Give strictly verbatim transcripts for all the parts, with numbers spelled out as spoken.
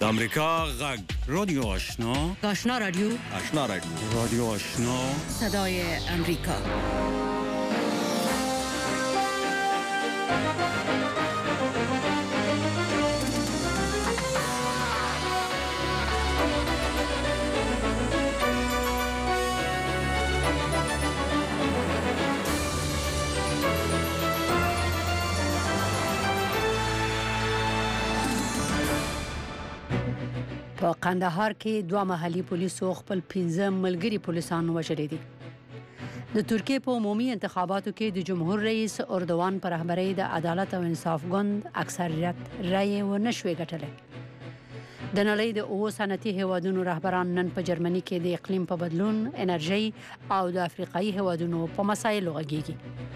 امریکا غږ رادیو آشنا آشنا رادیو آشنا رادیو رادیو آشنا صدای امریکا. په قندهار کې دوه محلي پولیسو خپل پنځه ملګري پولیسان وژلي دي. د ترکیې په عمومي انتخاباتو کې د جمهور رئیس اردوان پر رهبرۍ د عدالت او انصاف ګوند اکثریت رایې ونه شوې ګټلې. د نړۍ د اوو صنعتي هیوادونو رهبران نن په جرمني کې د اقلیم په بدلون، انرژي او د افریقایي هیوادونو په مسایلو غږیږي.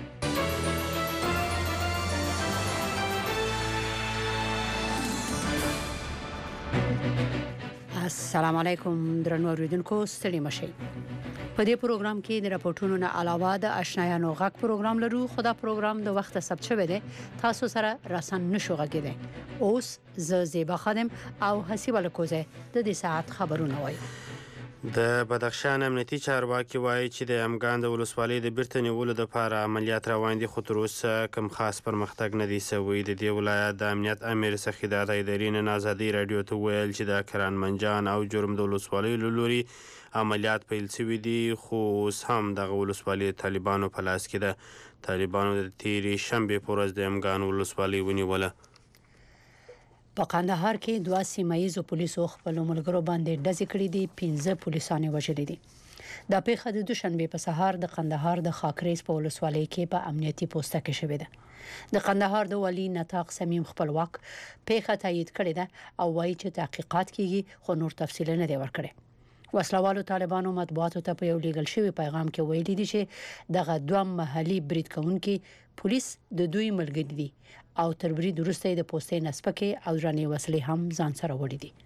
السلام علیکم درنو اوریدونکو، ستړي مشئ. په دې پروګرام کې د راپورټونو نه علاوه د آشنایانو غږ پروګرام لرو. خو دا پروګرام د وخت ثبت شوی دی، تاسو سره راسن نشو غږیدای. اوس ز زیبا خادم او حسیب الکوزه د دې ساعت خبرونه وایي. د بدخشان امنیتي چارواکي وایي چې د امګان د ولسوالۍ د بیرته نیولو لپاره عملیات روان دي، خو تر اوسه کوم خاص پرمختګ نه دی شوی. د دې ولایت د امنیت امیر سخیدات ایدري نن ازادي رادیو ته ویل چې د کران منجان او جرم د ولسوالۍ له لوري عملیات پیل شوي دي، خو اوس هم دغه ولسوالۍ طالبانو په لاس کې ده. طالبانو د تیرې شنبې په ورځ د امګان ولسوالۍ ونیوله. په قندهار کې دوه سیمایي پولیسو خپل ملګرو باندې ډزې کړې دي، پنځه پولیسان وژلي دي. دا پیښه د دوشنبه په سهار د قندهار د خاکریز په ولسوالۍ کې په امنیتي پوسټه کې شوې ده. د قندهار د والي نطاق سمیم خپلواک پیښه تایید کړې ده او وایي چې تحقیقات کیږي، خو نور تفصیل نه دی ورکړی. وسلوالو طالبانو مطبوعاتو ته په یو لیږل شوی پیغام کې ویلي دي چې دغه دوه محلي برید کوونکي پولیس د دوی ملګري دي او تر برید وروسته د پوستې نسبکې او درنې وسلې هم ځان سره وړي دي.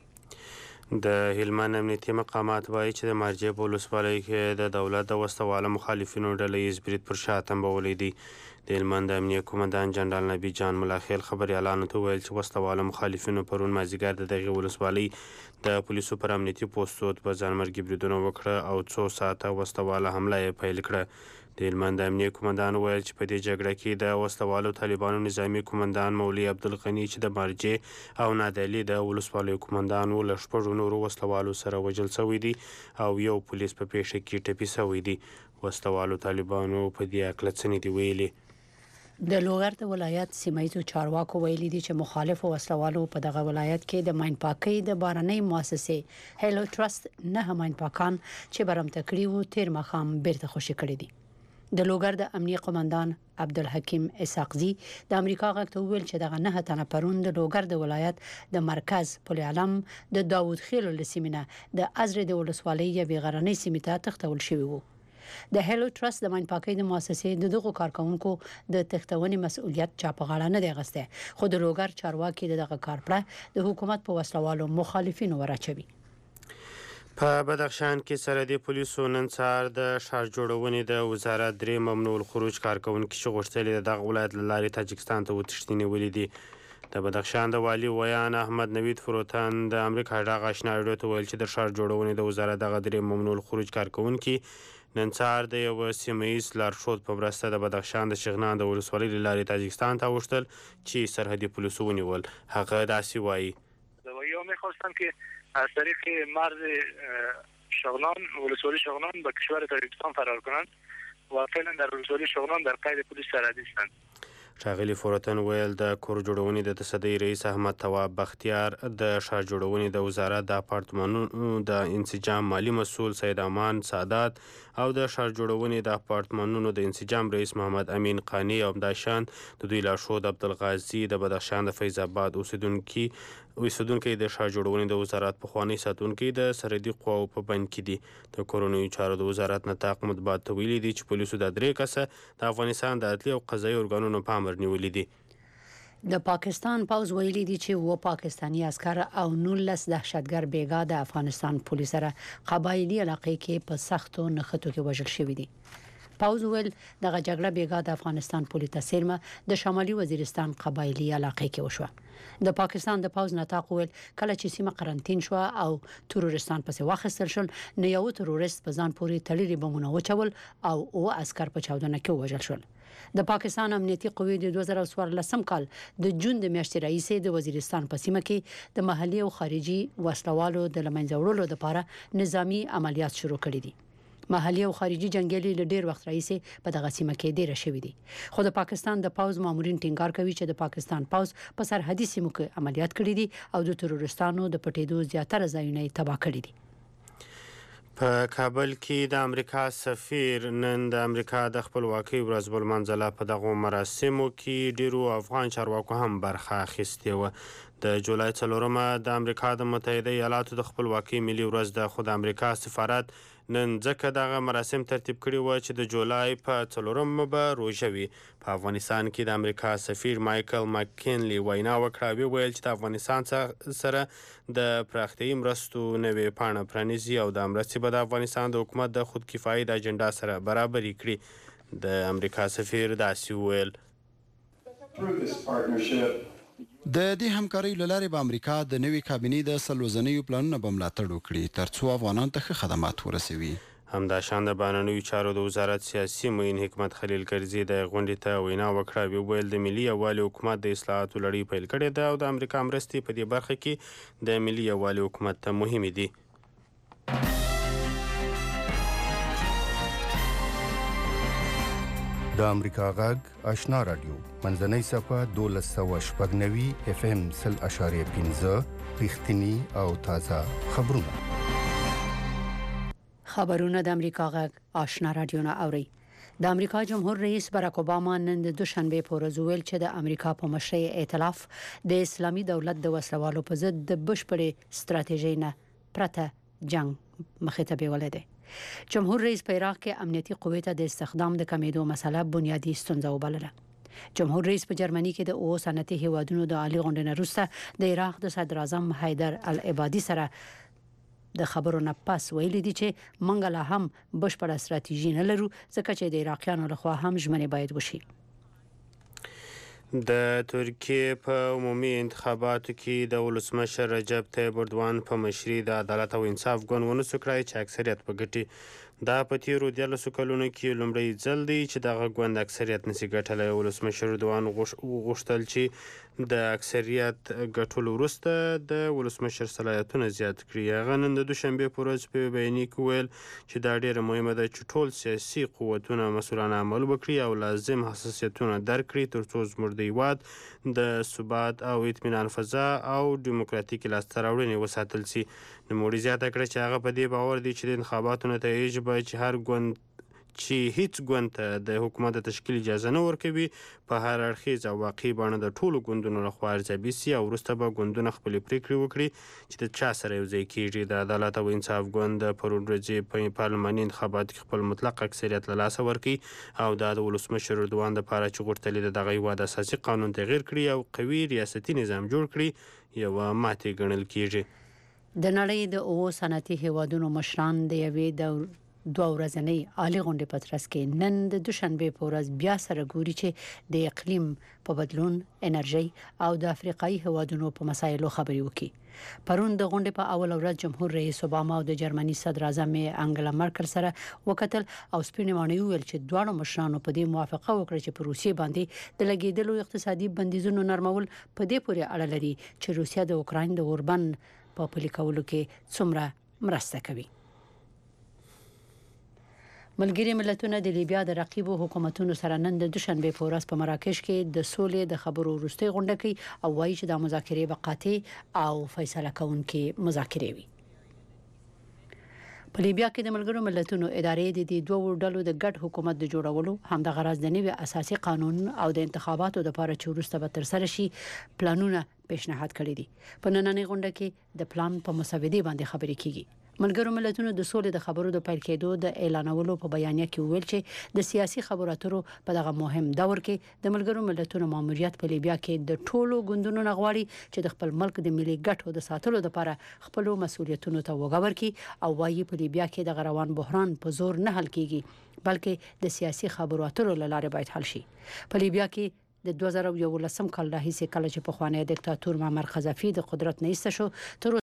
د هلمند امنیتي مقامات وایي چې د مارجې په ولسوالۍ کې د دولت د وسوالو مخالفینو ډله ییز برید پر شا تنبولی دی. د هلمند امنیه قومندان جنرال نبی جان ملاخیل خبریالانو ته ویل چې وسوالو مخالفینو پرون مازدیګر د دغې ولسوالۍ د پولیسو پر امنیتي پوستو په ځانمرګي بریدونه وکړه او څو ساعته وسوالو حمله یې پیل کړه. د هلمند امنیه قومندان ویل چې په دې جګړه کې د وسوالو طالبانو نظامي قومندان مولوي عبدالغني چې د مارجې او نادعلي د ولسوالیو قومندان و له شپږو نورو وسوالو سره وژل شوي دي او یو پولیس په پیښه کې ټپي شوی دی. وسوالو طالبانو په دې هکله څه نه دي ویلي. د لوګر د ولایت سیمایي چارواکو ویلي دي چې مخالفو وسلوالو په دغه ولایت کې د ماین پاکۍ د بارنۍ مؤسسې هیلو ټرست نه ماین پاکان چې برمته کړي وو تیر مخام بیرته خوشي کړي دي. د لوګر د امنیه قومندان عبدالحکیم اسحاقزي د امریکا غږ ته ویل چې دغه نه تنه پرون د لوګر د ولایت د مرکز پل علم د داوود خیل لسیمینه د ازر د ولسوالۍ یوې غرنۍ سیمې ته تښتول شوی وو. د هیلو ټرست د ماین پاکۍ د مؤسسې د دغو کارکونکو د تښتونې مسؤلیت چا په غاړه نه دی اخیستی، خو د لوګر چارواکي دغه کارپړه د حکومت په وسلوالو مخالفینو ورچوي. په بدخشان کې سرحدي پولیسو نن سهار د ښار جوړونې د وزارت درې ممنوع الخروج کارکونکي چې غوښتل د دغه ولایت له لارې تاجکستان ته وتښتي نیولي دي. د بدخشان د والي ویان احمد نوید فروتن د امریکا غږ آشنا رادیو ته ویل چې د ښار جوړونې د وزارت دغه درې ممنوع الخروج کارکونکي نن سهار د یو سیمهییز لارښود په مرسته د بدخشان د شغنان د ولسوالۍ له لارې تاجکستان ته اوښتل چې سرحدي پولیسو ونیول. هغه داسې وایي: یا میخواستم که از طریق مرز شغنان ولسوالی شغنان به کشور تاجیکستان فرار کنند و فعلا در ولسوالی شغنان در قید پلیس سرحدی هستند. ښاغلي فورتن ویل د کور جوړونې د تصدۍ رئیس احمد تواب بختیار، د ښار جوړونې د وزارت د اپارتمانونو د انسجام مالی مسؤل سید امان سادات او د ښار جوړونې د اپارتمانونو د انسجام رئیس محمد امین قانی او همداشان د دوی لارښود عبدالغازي د بدخشان د فیض آباد اوسیدونکي اوسیدونکي د ښار جوړونې د وزارت پخوانی ساتونکي د سرحدي قواو په بند کې دي. د کورنیو چارو د وزارت نطاق مطبوعات ته ویلي دي چې پولیسو د درې کسه د افغانستان د عدلي او قضایي ارګانونو په امر نیولي دي. د پاکستان پوز ویلي دي چې و پاکستانی عسكر او نولس دهشتګر بیګا د افغانستان پولیس سره قبایلی علاقې کې په سختو نښتو کې وژل شوي دي. پاوز ویل دغه جګړه بیګا د افغانستان پولیس تسیرمه د شمالي وزیرستان قبایلی علاقې کې وشوه. د پاکستان د پاوز نطاق ویل کله چې سیمه قرنټین شو او ترورستان پسې واخیستل شول نو یو ترورست په ځان پورې تړلي بمونه وچول او او عسكر په چاودنه کې وژل شول. د پاکستان امنیتي قوې د دوه زره څوارلسم کال د جون د میاشتې رئیس د وزیرستان په سیمه کې د محلي او خارجي وسلوالو د لمنځه وړلو لپاره نظامی عملیات شروع کړي دي. محلي او خارجي جنگیالي له ډیر وخت راځي په دغه سیمه کې ډیر شوي دي. خو د پاکستان د پاوز مامورین ټینګار کوي چې د پاکستان پاوز په سرحدي سیمو کې عملیات کړي دي او د ترورستانو د پټېدو زیاتره ځایونه تباه کړي دي. په کابل کې د امریکا سفیر نن د امریکا د خپلواکۍ ورځ ولمانځله. په دغو مراسمو کې ډیرو افغان چارواکو هم برخه اخیستې وه. د جولای څلورمه د امریکا د متحده ایالاتو د خپلواکۍ ملي ورځ ده، خو د امریکا سفارت نن ځکه دغه مراسم ترتیب کړي و چې د جولای په څلورمه به روژه وي. په افغانستان کې د امریکا سفیر مایکل مکینلی وینا وکړه او ویل چې د افغانستان سره د پراختیایي مرستو نوې پاڼه پرانیزي او د مرستې به د افغانستان د حکومت د خودکفایي د اجنډا سره برابري کړي. د امریکا سفیر داسې وویل د دې همکارۍ له لارې به امریکا د نوې کابینې د څلوزنیو پلانونه به ملاتړ وکړي ترڅو افغانانو ته ښه خدمات ورسوي. همداشان د بهرنیو چارو د وزارت سیاسي معین حکمت خلیل کرزي د غونډې ته وینا وکړه او ویل د ملي یووالي حکومت د اصلاحاتو لړۍ پیل کړې ده او د امریکا مرستې په دې برخه کې د ملي یووالي حکومت ته مهمې دي. د امریکا غږ آشنا رادیو منځنۍ صفحه دولس سوه شپږ نوي اف ام سل اشاریه پنځه رښتیني او تازه خبرونه. خبرونه د امریکا غږ آشنا رادیو نه اوري. د امریکا جمهور رئیس باراک اوباما نن د دوشنبه په ورځ ویل چې د امریکا په مشرۍ ائتلاف د اسلامي دولت د وسلوالو په ضد د بشپړې ستراتیژۍ نه پرته جنگ مخې ته بیولې ده. جمهور رئیس په عراق کې امنیتي قوې ته د استخدام د کمیدو مسله بنیادی ستونزه وبلله. جمهور رئیس په جرمني کې د او صنعتي هیوادونو د عالی غونډې نه وروسته د عراق د صدر اعظم حیدر العبادي سره د خبرو نه پس ویلي دي چې موږ لا هم بشپړه ستراتیژي نه لرو ځکه چې د عراقیانو لخوا هم ژمنې باید وشي. د ترکیې په عمومي انتخاباتو کې د ولسمشر رجب طیب اردوان په مشرۍ د عدالت او انصاف ګوند ونسو کړی چې اکثریت په ګټي. دا په تیرو دیارلسو کلونو کې لومړی ځل دی چې دغه ګوند اکثریت نشي ګټلی. ولسمشر اردوان غوښتل چې د اکثریت ګټلو وروسته د ولسمشر صلاحیتونه زیات کړي. هغه نن د دوشنبې په ورځ په بیانیه کې ویل چې دا ډیره مهمه ده چې ټول سیاسي قوتونه مسؤلانه عمل وکړي او لازم حساسیتونه درک کړي ترڅو زموږ د هیواد د ثبات او اطمینان فضا او ډیموکراتیکي لاسته راوړنې وساتل شي. نوموړي زیاته کړه چې هغه په دې باور دی چې د انتخاباتو نتایج به چې هر ګوند چې هیڅ ګوند ته د حکومت د تشکیل اجازه نه ورکوي په هر اړخیز او واقعي بڼه د ټولو ګوندونو لخوا ارزیابي سي او وروسته به ګوندونه خپلې پرېکړې وکړي چې د چا سره یو ځای کیږي. د عدالت او انصاف ګوند د پرون ورځې په پارلماني انتخاباتو کې خپل مطلق اکثریت له لاسه ورکړي او دا د ولسمشر اردوان دپاره چې غوښتل د دغه هیواد اساسي قانون تغیر کړي او قوي ریاستي نظام جوړ کړي یوه ماتې ګڼل کیږي. د نړۍ د او صنعتي هیوادونو مشران د یوې د دوه ورځنۍ عالی غونډې په ترڅ کې نن د دوشنبه په ورځ بیا سره ګوري چې د اقلیم په بدلون، انرژي او د افریقایي هیوادونو په مسایلو خبرې وکړي. پرون د غونډې په اول ورځ جمهور رئیس اوباما او د جرمني صدر اعظم انګلا مرکل سره وکتل او سپینې ماڼۍ ویل چې دواړو مشرانو په دې موافقه وکړه چې په روسیې باندې د لګیدلو اقتصادي بندیزونو نرمول په دې پورې اړه لري چې روسیه د اوکراین د اوربن په پلي کولو کې څومره مرسته کوي. ملګري ملتونه د لیبیا د رقیبو حکومتونو سره نن د دوشنبه په ورځ په مراکش کې د سولې د خبرو وروستۍ غونډه کوي او وایي چې د مذاکرې به قاطع او فیصله کوونکې مذاکرې وي. په لیبیا کې د ملګرو ملتونو ادارې د دې دوه ډلو د ګډ حکومت د جوړولو همدغه غرض د نوي اساسي قانون او د انتخاباتو لپاره چې وروسته به تر سره شي پلانونه پیشنهاد کړي دي. په نننۍ غونډه کې د پلان په مسودې باندې خبرې کیږي. ملګرو ملتونو د سولې د خبرو د پیل کېدو د اعلانولو په بیانیه کې ویل چې د سیاسي خبرو اترو په دغه مهم دور کې د ملګرو ملتونو ماموریت په لیبیا کې د ټولو ګوندونو غواړي چې د خپل ملک د ملي ګټو د ساتلو لپاره خپل مسؤلیتونو ته وګور کړي او وايي په لیبیا کې د روان بحران په زور نه حل کیږي بلکې د سیاسي خبرو اترو لاره باید حل شي. په لیبیا کې د دوه زره یولسم کال راهیسې کله چې په خوانی دیکتاتور معمر قذافي د قدرت نه ایسته شو تر